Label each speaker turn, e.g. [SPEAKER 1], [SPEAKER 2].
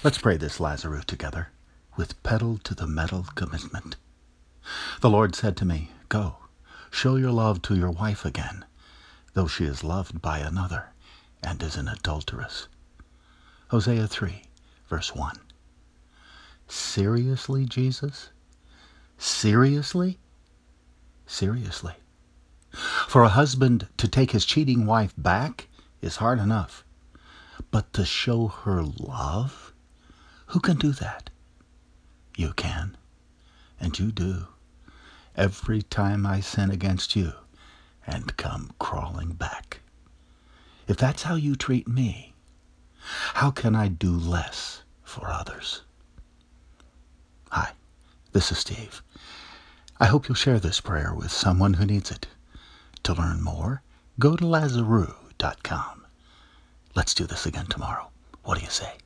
[SPEAKER 1] Let's pray this Lazarus together, with pedal to the metal commitment. The Lord said to me, "Go, show your love to your wife again, though she is loved by another and is an adulteress." Hosea 3, verse 1. Seriously, Jesus? Seriously? Seriously. For a husband to take his cheating wife back is hard enough. But to show her love? Who can do that? You can, and you do, every time I sin against you and come crawling back. If that's how you treat me, how can I do less for others? Hi, this is Steve. I hope you'll share this prayer with someone who needs it. To learn more, go to Lazarus.com. Let's do this again tomorrow. What do you say?